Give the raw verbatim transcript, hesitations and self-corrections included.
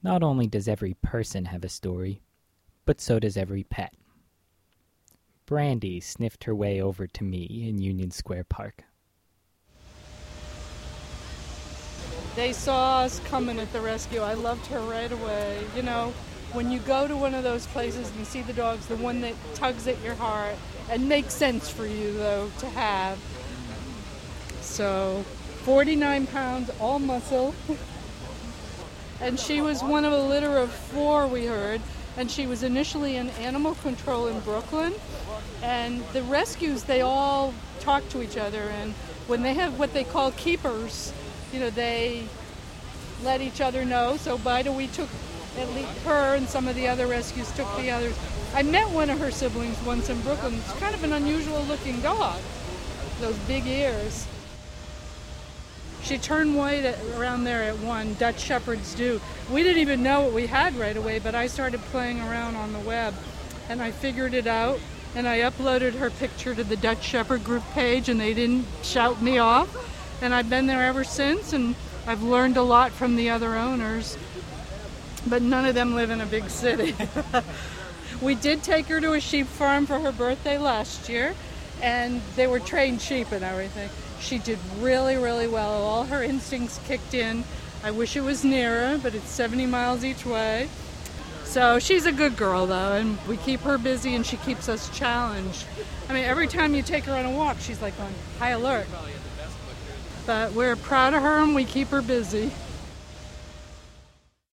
Not only does every person have a story, but so does every pet. Brandy sniffed her way over to me in Union Square Park. They saw us coming at the rescue. I loved her right away. You know, when you go to one of those places and you see the dogs, the one that tugs at your heart and makes sense for you, though, to have. So, forty-nine pounds, all muscle. And she was one of a litter of four, we heard. And she was initially in animal control in Brooklyn. And the rescues, they all talk to each other. And when they have what they call keepers, you know, they let each other know. So Bida, we took at least her, and some of the other rescues took the others. I met one of her siblings once in Brooklyn. It's kind of an unusual looking dog, those big ears. She turned white at, around there at one. Dutch Shepherds do. We didn't even know what we had right away, but I started playing around on the web, and I figured it out, and I uploaded her picture to the Dutch Shepherd group page, and they didn't shout me off. And I've been there ever since, and I've learned a lot from the other owners, but none of them live in a big city. We did take her to a sheep farm for her birthday last year, and they were trained sheep and everything. She did really, really well. All her instincts kicked in. I wish it was nearer, but it's seventy miles each way. So she's a good girl, though, and we keep her busy, and she keeps us challenged. I mean, every time you take her on a walk, she's like on high alert. But we're proud of her, and we keep her busy.